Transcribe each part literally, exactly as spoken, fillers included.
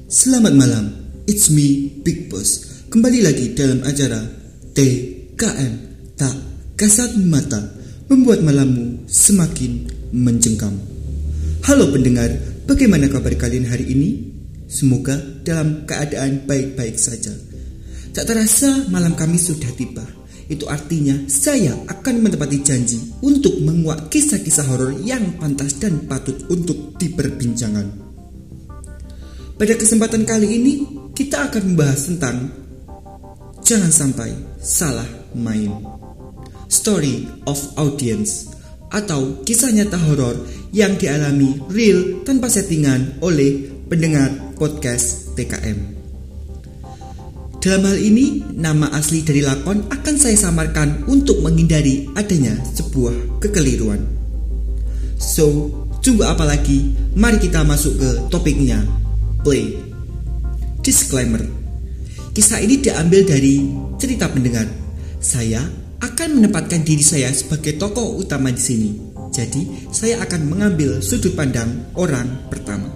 Selamat malam, it's me, Big Boss. Kembali lagi dalam acara T K M, Tak Kasat Mata, membuat malammu semakin mencengkam. Halo pendengar, bagaimana kabar kalian hari ini? Semoga dalam keadaan baik-baik saja. Tak terasa malam kami sudah tiba. Itu artinya saya akan menepati janji untuk menguak kisah-kisah horor yang pantas dan patut untuk diperbincangkan. Pada kesempatan kali ini kita akan membahas tentang Jangan Sampai Salah Main, Story of Audience, atau kisah nyata horor yang dialami real tanpa settingan oleh pendengar podcast T K M. Dalam hal ini, nama asli dari lakon akan saya samarkan untuk menghindari adanya sebuah kekeliruan. So, tunggu apa lagi? Mari kita masuk ke topiknya. Play. Disclaimer. Kisah ini diambil dari cerita pendengar. Saya akan menempatkan diri saya sebagai tokoh utama di sini. Jadi, saya akan mengambil sudut pandang orang pertama.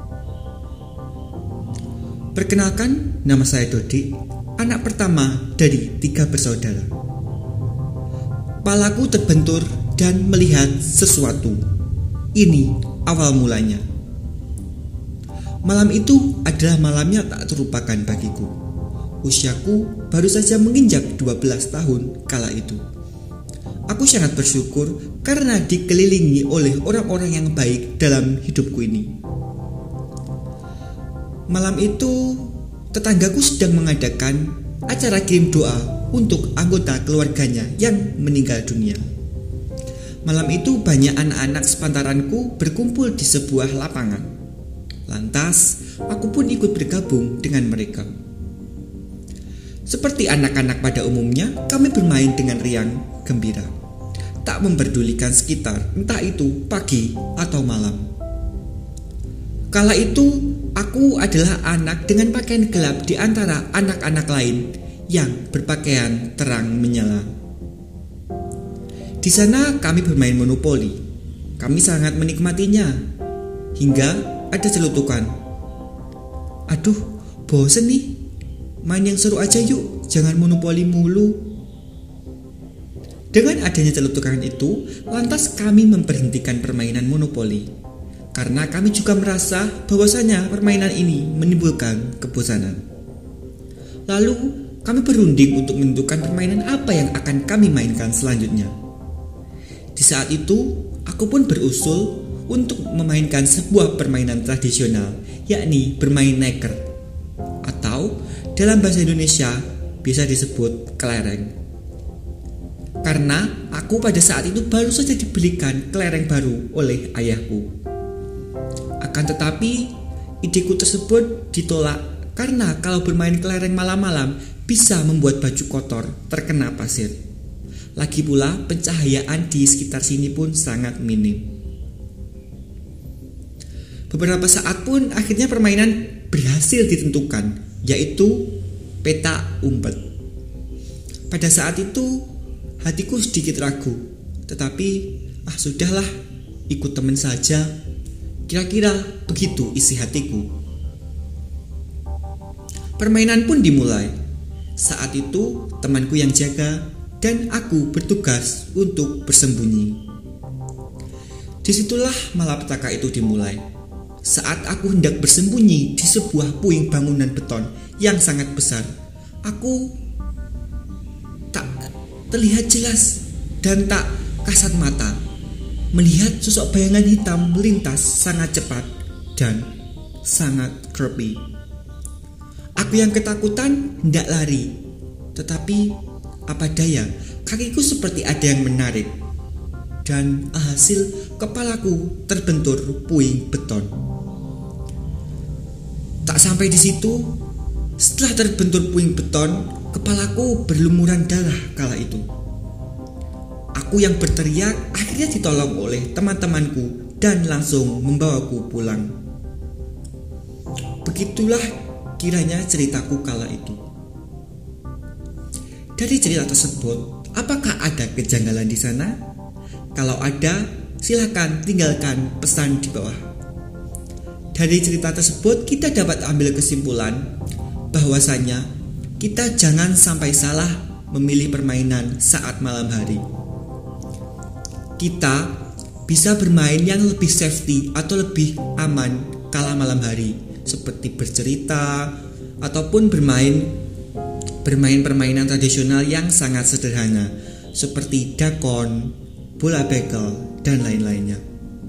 Perkenalkan, nama saya Dodik, anak pertama dari tiga bersaudara. Palaku terbentur dan melihat sesuatu. Ini awal mulanya. Malam itu adalah malam yang tak terlupakan bagiku. Usiaku baru saja menginjak dua belas tahun kala itu. Aku sangat bersyukur karena dikelilingi oleh orang-orang yang baik dalam hidupku ini. Malam itu tetanggaku sedang mengadakan acara kirim doa untuk anggota keluarganya yang meninggal dunia. Malam itu banyak anak-anak sepantaranku berkumpul di sebuah lapangan. Lantas, aku pun ikut bergabung dengan mereka. Seperti anak-anak pada umumnya, kami bermain dengan riang gembira, tak memperdulikan sekitar, entah itu pagi atau malam. Kala itu, aku adalah anak dengan pakaian gelap di antara anak-anak lain yang berpakaian terang menyala. Di sana kami bermain monopoli. Kami sangat menikmatinya, hingga ada celutukan. Aduh, bosen nih. Main yang seru aja yuk, jangan monopoli mulu. Dengan adanya celutukan itu, lantas kami memberhentikan permainan monopoli. Karena kami juga merasa bahwasanya permainan ini menimbulkan kebosanan. Lalu, kami berunding untuk menentukan permainan apa yang akan kami mainkan selanjutnya. Di saat itu, aku pun berusul untuk memainkan sebuah permainan tradisional, yakni bermain neker, atau dalam bahasa Indonesia bisa disebut kelereng. Karena aku pada saat itu baru saja dibelikan kelereng baru oleh ayahku. Akan tetapi ideku tersebut ditolak karena kalau bermain kelereng malam-malam bisa membuat baju kotor terkena pasir. Lagi pula pencahayaan di sekitar sini pun sangat minim. Beberapa saat pun akhirnya permainan berhasil ditentukan, yaitu peta umpet. Pada saat itu hatiku sedikit ragu, tetapi ah sudahlah, ikut teman saja. Kira-kira begitu isi hatiku. Permainan pun dimulai. Saat itu temanku yang jaga dan aku bertugas untuk bersembunyi. Disitulah malapetaka itu dimulai. Saat aku hendak bersembunyi di sebuah puing bangunan beton yang sangat besar, aku tak terlihat jelas dan tak kasat mata melihat sosok bayangan hitam melintas sangat cepat dan sangat creepy. Aku yang ketakutan hendak lari, tetapi apa daya, kakiku seperti ada yang menarik, dan hasil kepalaku terbentur puing beton. Tak sampai di situ, setelah terbentur puing beton, kepalaku berlumuran darah kala itu. Aku yang berteriak akhirnya ditolong oleh teman-temanku dan langsung membawaku pulang. Begitulah kiranya ceritaku kala itu. Dari cerita tersebut, apakah ada kejanggalan di sana? Kalau ada, silakan tinggalkan pesan di bawah. Dari cerita tersebut kita dapat ambil kesimpulan bahwasanya kita jangan sampai salah memilih permainan saat malam hari. Kita bisa bermain yang lebih safety atau lebih aman kala malam hari, seperti bercerita ataupun bermain bermain permainan tradisional yang sangat sederhana seperti dakon, bola bekel, dan lain-lainnya.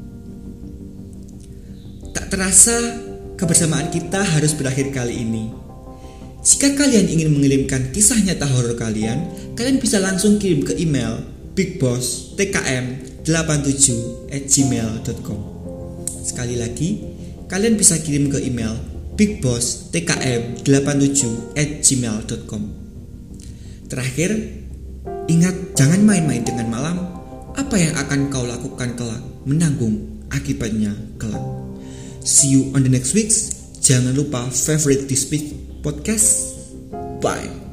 Tak terasa kebersamaan kita harus berakhir kali ini. Jika kalian ingin mengirimkan kisah nyata horor kalian, kalian bisa langsung kirim ke email bigboss t k m delapan tujuh at gmail dot com. Sekali lagi, kalian bisa kirim ke email bigboss t k m delapan tujuh at gmail dot com. Terakhir, ingat jangan main-main dengan malam. Apa yang akan kau lakukan kelak menanggung akibatnya kelak. See you on the next week. Jangan lupa favorite this podcast. Bye.